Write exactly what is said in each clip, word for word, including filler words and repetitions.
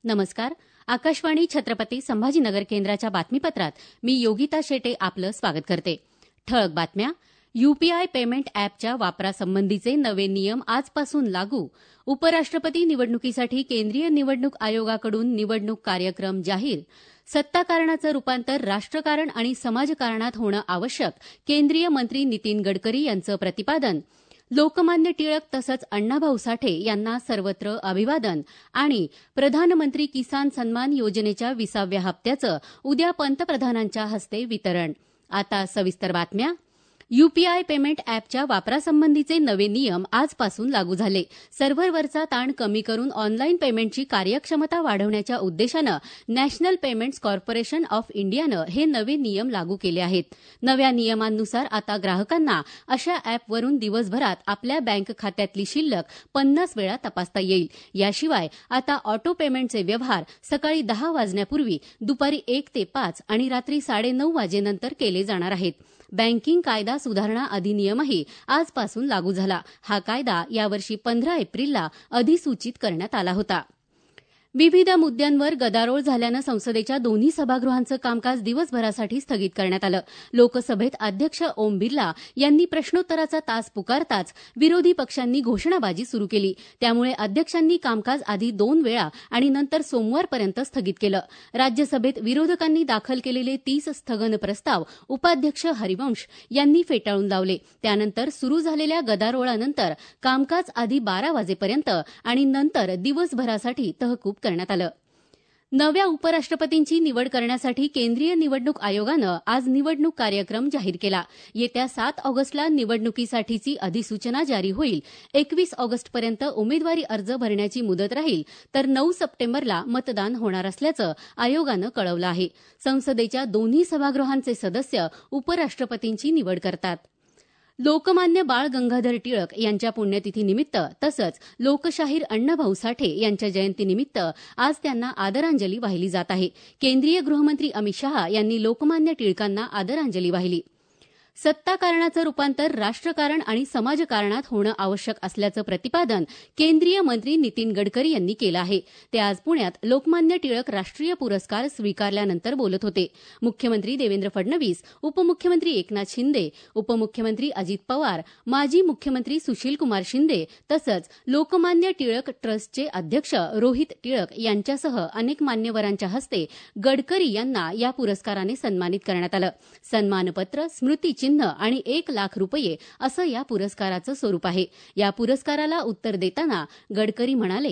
नमस्कार. आकाशवाणी छत्रपती संभाजीनगर केंद्राच्या बातमीपत्रात मी योगिता शेटे आपलं स्वागत करते. ठळक बातम्या. यूपीआय पेमेंट अॅपच्या वापरासंबंधीचे नवे नियम आजपासून लागू. उपराष्ट्रपती निवडणुकीसाठी केंद्रीय निवडणूक आयोगाकडून निवडणूक कार्यक्रम जाहीर. सत्ताकारणाचं रूपांतर राष्ट्रकारण आणि समाजकारणात होणं आवश्यक. केंद्रीय मंत्री नितीन गडकरी यांचं प्रतिपादन. लोकमान्य टिळक तसंच अण्णाभाऊ साठे यांना सर्वत्र अभिवादन. आणि प्रधानमंत्री किसान सन्मान योजनेच्या विसाव्या हप्त्याचं उद्या पंतप्रधानांच्या हस्ते वितरण. आता सविस्तर बातम्या. यूपीआय पेमेंट अॅपच्या वापरासंबंधीचे नवे नियम आजपासून लागू झाले. सर्व्हरवरचा ताण कमी करून ऑनलाईन पेमेंटची कार्यक्षमता वाढवण्याच्या उद्देशानं नॅशनल पेमेंट्स कॉर्पोरेशन ऑफ इंडियानं हे नवे नियम लागू केले आहेत. नव्या नियमांनुसार आता ग्राहकांना अशा अॅपवरून दिवसभरात आपल्या बँक खात्यातली शिल्लक पन्नास वेळा तपासता येईल. याशिवाय आता ऑटो पेमेंटचे व्यवहार सकाळी दहा वाजण्यापूर्वी, दुपारी एक ते पाच आणि रात्री साडेनऊ वाजेनंतर केले जाणार आहेत. बँकिंग कायदा सुधारणा अधिनियमही आजपासून लागू झाला. हा कायदा यावर्षी पंधरा एप्रिलला अधिसूचित करण्यात आला होता. विविध मुद्द्यांवर गदारोळ झाल्यानं संसदेच्या दोन्ही सभागृहांचं कामकाज दिवसभरासाठी स्थगित करण्यात आलं. लोकसभेत अध्यक्ष ओम बिर्ला यांनी प्रश्नोत्तराचा तास पुकारताच विरोधी पक्षांनी घोषणाबाजी सुरू केली. त्यामुळे अध्यक्षांनी कामकाज आधी दोन वेळा आणि नंतर सोमवारपर्यंत स्थगित केलं. राज्यसभेत विरोधकांनी दाखल केलेले तीस स्थगन प्रस्ताव उपाध्यक्ष हरिवंश यांनी फेटाळून लावले. त्यानंतर सुरू झालेल्या गदारोळानंतर कामकाज आधी बारा वाजेपर्यंत आणि नंतर दिवसभरासाठी तहकूब करण्यात आलं. नव्या उपराष्ट्रपतींची निवड करण्यासाठी केंद्रीय निवडणूक आयोगानं आज निवडणूक कार्यक्रम जाहीर केला. येत्या सात ऑगस्टला निवडणुकीसाठीची अधिसूचना जारी होईल. एकवीस ऑगस्टपर्यंत उमेदवारी अर्ज भरण्याची मुदत राहील, तर नऊ सप्टेंबरला मतदान होणार असल्याचं आयोगानं कळवलं आहे. संसदेच्या दोन्ही सभागृहांचे सदस्य उपराष्ट्रपतींची निवड करतात. लोकमान्य बाळ गंगाधर टिळक यांच्या पुण्यतिथीनिमित्त तसंच लोकशाहीर अण्णाभाऊ साठे यांच्या जयंतीनिमित्त आज त्यांना आदरांजली वाहिली जात आहे. केंद्रीय गृहमंत्री अमित शहा यांनी लोकमान्य टिळकांना आदरांजली वाहिली. सत्ताकारणाचं रूपांतर राष्ट्रकारण आणि समाजकारणात होणं आवश्यक असल्याचं प्रतिपादन केंद्रीय मंत्री नितीन गडकरी यांनी केलं आहे. ते आज पुण्यात लोकमान्य टिळक राष्ट्रीय पुरस्कार स्वीकारल्यानंतर बोलत होते. मुख्यमंत्री देवेंद्र फडणवीस, उपमुख्यमंत्री एकनाथ शिंदे, उपमुख्यमंत्री अजित पवार, माजी मुख्यमंत्री सुशीलकुमार शिंदे तसंच लोकमान्य टिळक ट्रस्टचे अध्यक्ष रोहित टिळक यांच्यासह अनेक मान्यवरांच्या हस्ते गडकरी यांना या पुरस्काराने सन्मानित करण्यात आलं. सन्मानपत्र, स्मृती चिन्ह आणि एक लाख रुपये असं या पुरस्काराचं स्वरूप आहे. या पुरस्काराला उत्तर देताना गडकरी म्हणाले,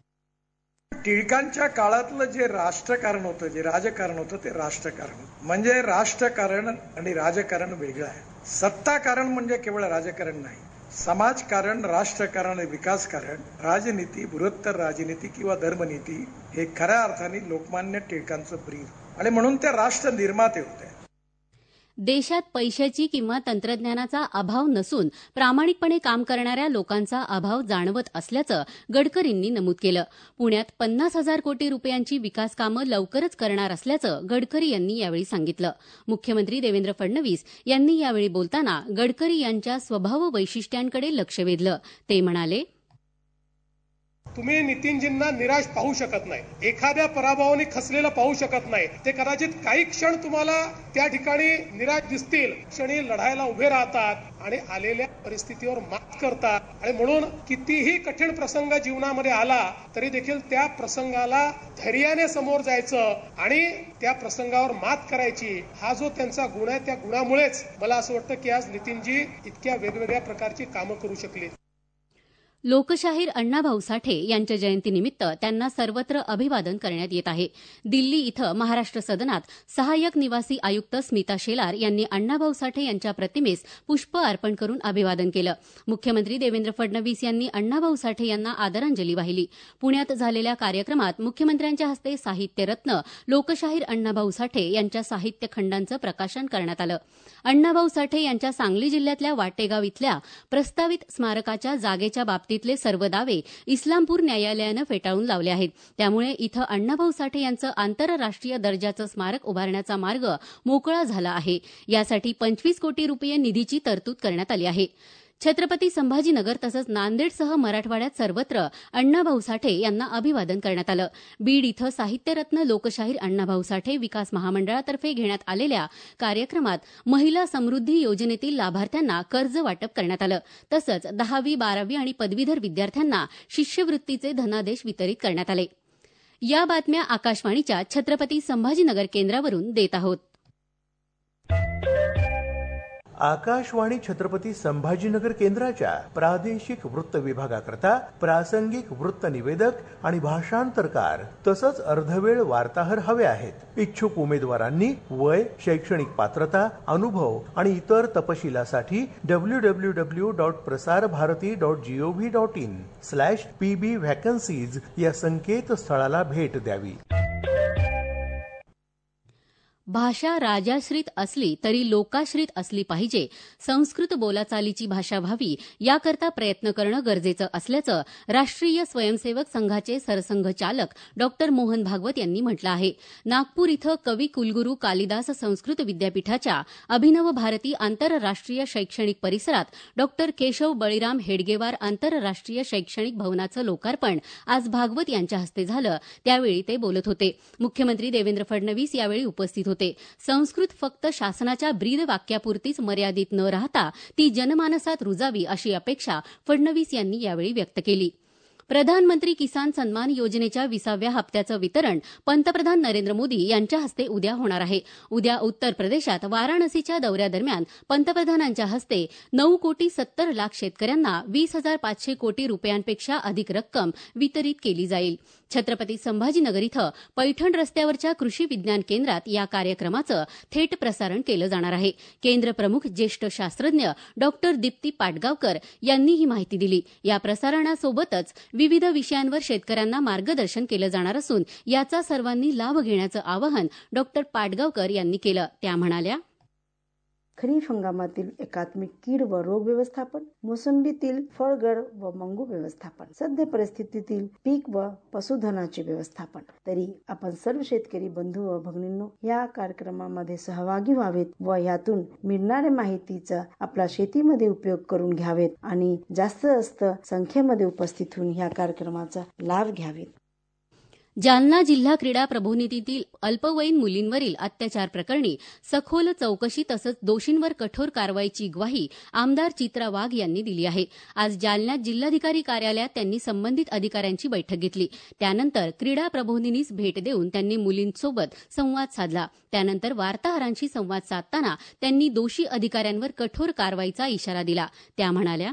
टिळकांच्या काळातलं जे राष्ट्रकारण होतं, जे राजकारण होतं ते राष्ट्रकारण म्हणजे राष्ट्रकारण आणि राजकारण वेगळं आहे. सत्ताकारण म्हणजे केवळ राजकारण नाही. समाजकारण, राष्ट्रकारण आणि विकासकारण, राजनीती, बृहत्तर राजनीती किंवा धर्मनीती हे खऱ्या अर्थाने लोकमान्य टिळकांचं ब्रीद आणि म्हणून ते राष्ट्र निर्माते होते. देशात पैशाची किंवा तंत्रज्ञानाचा अभाव नसून प्रामाणिकपणे काम करणाऱ्या लोकांचा अभाव जाणवत असल्याचं गडकरींनी नमूद केलं. पुण्यात पन्नास हजार कोटी रुपयांची विकास कामं लवकरच करणार असल्याचं गडकरी यांनी यावेळी सांगितलं. मुख्यमंत्री देवेंद्र फडणवीस यांनी यावेळी बोलताना गडकरी यांच्या स्वभाव वैशिष्ट्यांकडे लक्ष वेधलं. ते म्हणाले, तुम्ही नितीनजींना निराश पाहू शकत नाही, एखाद्या पराभवाने खचलेलं पाहू शकत नाही. ते कदाचित काही क्षण तुम्हाला त्या ठिकाणी निराश दिसतील, क्षणी लढायला उभे राहतात आणि आलेल्या परिस्थितीवर मात करतात. आणि म्हणून कितीही कठीण प्रसंग जीवनामध्ये आला तरी देखील त्या प्रसंगाला धैर्याने समोर जायचं आणि त्या प्रसंगावर मात करायची, हा जो त्यांचा गुण आहे, त्या गुणामुळेच मला असं वाटतं की आज नितीनजी इतक्या वेगवेगळ्या प्रकारची कामं करू शकले. लोकशाहीर अण्णाभाऊ साठे यांच्या जयंतीनिमित्त त्यांना सर्वत्र अभिवादन करण्यात येत आहे. दिल्ली इथं महाराष्ट्र सदनात सहाय्यक निवासी आयुक्त स्मिता शेलार यांनी अण्णाभाऊ साठे यांच्या प्रतिमेस पुष्प अर्पण करून अभिवादन केलं. मुख्यमंत्री देवेंद्र फडणवीस यांनी अण्णाभाऊ साठे यांना आदरांजली वाहिली. पुण्यात झालेल्या कार्यक्रमात मुख्यमंत्र्यांच्या हस्ते साहित्यरत्न लोकशाहीर अण्णाभाऊ साठे यांच्या साहित्य खंडांचं प्रकाशन करण्यात आलं. अण्णाभाऊ साठे यांच्या सांगली जिल्ह्यातल्या वाटेगाव इथल्या प्रस्तावित स्मारकाच्या जागेच्या बाबतीतले सर्व दावे इस्लामपूर न्यायालयानं फेटाळून लावले आहेत. त्यामुळे इथं अण्णाभाऊ साठे यांचं आंतरराष्ट्रीय दर्जाचं स्मारक उभारण्याचा मार्ग मोकळा झाला आहे. यासाठी पंचवीस कोटी रुपये निधीची तरतूद करण्यात आली आहे. छत्रपती संभाजीनगर तसंच नांदेडसह मराठवाड्यात सर्वत्र अण्णाभाऊ साठे यांना अभिवादन करण्यात आलं. बीड इथं साहित्यरत्न लोकशाहीर अण्णाभाऊ साठे विकास महामंडळातर्फे घेण्यात आलेल्या कार्यक्रमात महिला समृद्धी योजनेतील लाभार्थ्यांना कर्ज वाटप करण्यात आलं. तसंच दहावी बारावी आणि पदवीधर विद्यार्थ्यांना शिष्यवृत्तीचे धनादेश वितरित करण्यात आले. या बातम्या आकाशवाणीच्या छत्रपती संभाजीनगर केंद्रावरून देत आहोत. आकाशवाणी छत्रपती संभाजीनगर केंद्राच्या प्रादेशिक वृत्त विभागाकरता प्रासंगिक वृत्त निवेदक आणि भाषांतरकार तसंच अर्धवेळ वार्ताहर हवे आहेत. इच्छुक उमेदवारांनी वय, शैक्षणिक पात्रता, अनुभव आणि इतर तपशिलासाठी W W W dot Prasar Bharati dot gov dot in slash P B vacancies या संकेतस्थळाला भेट द्यावी. भाषा राजाश्रित असली तरी लोकाश्रित असली पाहिजे. संस्कृत बोलाचालीची भाषा व्हावी याकरता प्रयत्न करणं गरजेचं असल्याचं राष्ट्रीय स्वयंसेवक संघाचे सरसंघचालक डॉक्टर मोहन भागवत यांनी म्हटलं आहे. नागपूर इथं कवी कुलगुरू कालिदास संस्कृत विद्यापीठाच्या अभिनव भारती आंतरराष्ट्रीय शैक्षणिक परिसरात डॉक्टर केशव बळीराम हेडगेवार आंतरराष्ट्रीय शैक्षणिक भवनाचं लोकार्पण आज भागवत यांच्या हस्ते झालं. त्यावेळी ते बोलत होते. मुख्यमंत्री देवेंद्र फडणवीस यावेळी उपस्थित होते. संस्कृत फक्त शासनाच्या ब्रीद वाक्यापुरतीच मर्यादित न राहता ती जनमानसात रुजावी अशी अपेक्षा फडणवीस यांनी यावेळी व्यक्त केली. प्रधानमंत्री किसान सन्मान योजनेच्या विसाव्या हप्त्याचं वितरण पंतप्रधान नरेंद्र मोदी यांच्या हस्ते उद्या होणार आहे. उद्या उत्तर प्रदेशात वाराणसीच्या दौऱ्यादरम्यान पंतप्रधानांच्या हस्ते नऊ कोटी सत्तर लाख शेतकऱ्यांना वीस हजार पाचशे कोटी रुपयांपेक्षा अधिक रक्कम वितरित केली जाईल. छत्रपती संभाजीनगर इथं पैठण रस्त्यावरच्या कृषी विज्ञान केंद्रात या कार्यक्रमाचं थेट प्रसारण केलं जाणार आहे. केंद्र प्रमुख ज्येष्ठ शास्त्रज्ञ डॉक्टर दीप्ती पाटगावकर यांनी ही माहिती दिली. या प्रसारणासोबतच विविध विषयांवर शेतकऱ्यांना मार्गदर्शन केलं जाणार असून याचा सर्वांनी लाभ घेण्याचं आवाहन डॉक्टर पाटगावकर यांनी केलं. त्या म्हणाल्या, खरीप हंगामातील एकात्मिक कीड व रोग व्यवस्थापन, मोसंबीतील फळगळ व मंगू व्यवस्थापन, सध्या परिस्थितीतील पीक व पशुधनाचे व्यवस्थापन. तरी आपण सर्व शेतकरी बंधू व भगिनींनो या कार्यक्रमामध्ये सहभागी व्हावेत व यातून मिळणाऱ्या माहितीचा आपला शेतीमध्ये उपयोग करून घ्यावेत आणि जास्त जास्त संख्येमध्ये उपस्थित होऊन या कार्यक्रमाचा लाभ घ्यावेत. जालना जिल्हा क्रीडा प्रबोधिनीतील अल्पवयीन मुलींवरील अत्याचार प्रकरणी सखोल चौकशी तसंच दोषींवर कठोर कारवाईची ग्वाही आमदार चित्रा वाघ यांनी दिली आहे. आज जालन्यात जिल्हाधिकारी कार्यालयात त्यांनी संबंधित अधिकाऱ्यांची बैठक घेतली. त्यानंतर क्रीडा प्रबोधिनीस भेट देऊन त्यांनी मुलींसोबत संवाद साधला. त्यानंतर वार्ताहरांशी संवाद साधताना त्यांनी दोषी अधिकाऱ्यांवर कठोर कारवाईचा इशारा दिला. त्या म्हणाल्या,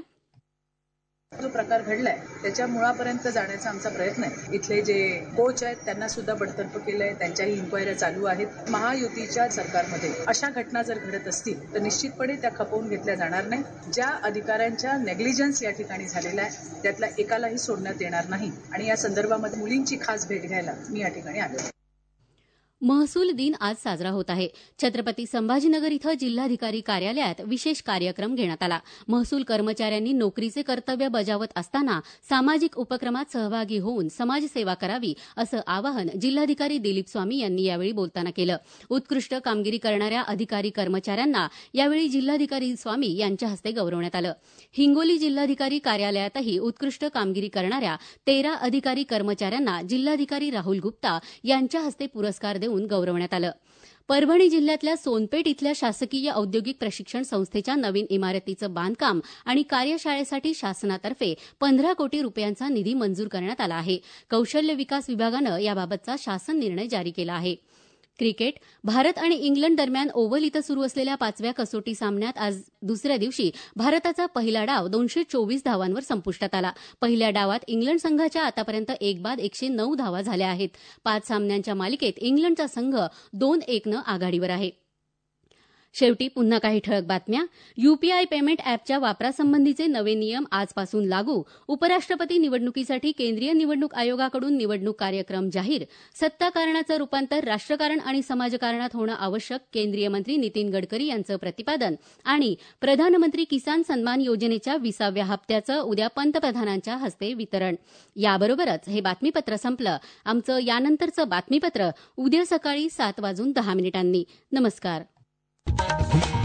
जो प्रकार घडलाय त्याच्या मुळापर्यंत जाण्याचा आमचा प्रयत्न आहे. इथले जे कोच आहेत त्यांना सुद्धा बडतर्फ केलंय. त्यांच्याही इन्क्वायऱ्या चालू आहेत. महायुतीच्या सरकारमध्ये अशा घटना जर घडत असतील तर निश्चितपणे त्या खपवून घेतल्या जाणार नाही. ज्या अधिकाऱ्यांच्या नेग्लिजन्स या ठिकाणी झालेला आहे त्यातल्या एकालाही सोडण्यात येणार नाही आणि या संदर्भामध्ये मुलींची खास भेट घ्यायला मी या ठिकाणी आलो आहे. महसूल दिन आज साजरा होत आहे. छत्रपती संभाजीनगर इथं जिल्हाधिकारी कार्यालयात विशेष कार्यक्रम घेण्यात आला. महसूल कर्मचाऱ्यांनी नोकरीचे कर्तव्य बजावत असताना सामाजिक उपक्रमात सहभागी होऊन समाजसेवा करावी असं आवाहन जिल्हाधिकारी दिलीप स्वामी यांनी यावेळी बोलताना केलं. उत्कृष्ट कामगिरी करणाऱ्या अधिकारी कर्मचाऱ्यांना यावेळी जिल्हाधिकारी स्वामी यांच्या हस्ते गौरवण्यात आलं. हिंगोली जिल्हाधिकारी कार्यालयातही उत्कृष्ट कामगिरी करणाऱ्या तेरा अधिकारी कर्मचाऱ्यांना जिल्हाधिकारी राहुल गुप्ता यांच्या हस्ते पुरस्कार देऊन गौरवण्यात आलं. परभणी जिल्ह्यातल्या सोनपेठ इथल्या शासकीय औद्योगिक प्रशिक्षण संस्थेच्या नवीन इमारतीचं बांधकाम आणि कार्यशाळेसाठी शासनातर्फे पंधरा कोटी रुपयांचा निधी मंजूर करण्यात आला आहे. कौशल्य विकास विभागानं याबाबतचा शासन निर्णय जारी केला आहे. क्रिकेट भारत आणि इंग्लंड दरम्यान ओव्हल इथं सुरू असलेल्या पाचव्या कसोटी सामन्यात आज दुसऱ्या दिवशी भारताचा पहिला डाव दोनशे चोवीस धावांवर संपुष्टात आला. पहिल्या डावात इंग्लंड संघाच्या आतापर्यंत एक बाद एकशे नऊ धावा झाल्या आहेत. पाच सामन्यांच्या मालिकेत इंग्लंडचा संघ दोन एकनं आघाडीवर आहे. शेवटी पुन्हा काही ठळक बातम्या. यूपीआय पेमेंट अॅपच्या वापरासंबंधीचे नवे नियम आजपासून लागू. उपराष्ट्रपती निवडणुकीसाठी केंद्रीय निवडणूक आयोगाकडून निवडणूक कार्यक्रम जाहीर. सत्ताकारणाचं रूपांतर राष्ट्रकारण आणि समाजकारणात होणं आवश्यक. केंद्रीय मंत्री नितीन गडकरी यांचं प्रतिपादन. आणि प्रधानमंत्री किसान सन्मान योजनेच्या विसाव्या हप्त्याचं उद्या पंतप्रधानांच्या हस्ते वितरण. याबरोबरच हे बातमीपत्र संपलं. आमचं यानंतरचं बातमीपत्र उद्या सकाळी सात वाजून दहा मिनिटांनी. नमस्कार.